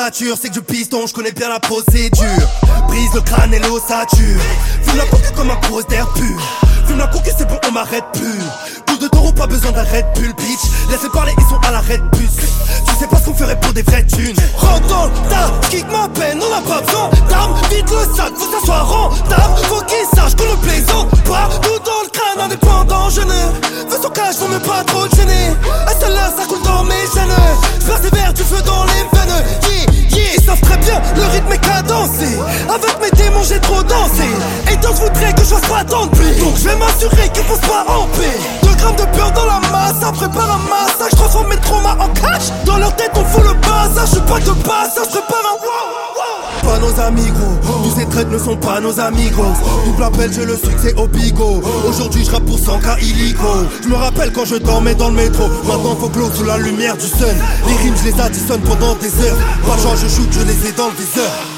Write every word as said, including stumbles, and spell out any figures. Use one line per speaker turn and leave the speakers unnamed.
nature, c'est que je piston, je connais bien la procédure. Brise le crâne et l'ossature. Fume la coque comme un gros d'air pur. Fume la coque et c'est bon, on m'arrête plus. Coup de taureau, pas besoin d'un Red Bull, bitch. Laissez parler, ils sont à la Red Bus. Tu sais pas ce qu'on ferait pour des vraies thunes. Rentre dans le tas, kick ma peine, on n'a pas besoin d'armes. Vite le sac, faut que ça soit rentable. Faut qu'ils sachent qu'on ne plaisante pas. Nous dans le crâne, indépendant, je ne veux son cash, faut même pas trop te gêner. À celle là, ça coule dans mes gènes. J'persévère du feu dans les veines. Yeah, yeah, ils savent très bien, le rythme est cadencé. Avec mes démons, j'ai trop dansé. Et donc je voudrais que je fasse pas tant de pluie. Donc je vais m'assurer qu'ils pensent pas en paix. Deux grammes de beurre dans la masse, après prépare un massacre. Je transforme mes traumas en cash. Dans leur tête, on fout le bazar. Je suis pas de passage, je prépare un wow. Pas nos amis gros, tous ces traites ne sont pas nos amis gros. Double appel, j'ai le succès au bigot. Aujourd'hui je rappe pour cent cas illico. Je me rappelle quand je dormais dans le métro. Maintenant faut que l'eau sous la lumière du sun. Les rimes je les additionne pendant des heures. Pas genre je shoot, je les ai dans le viseur.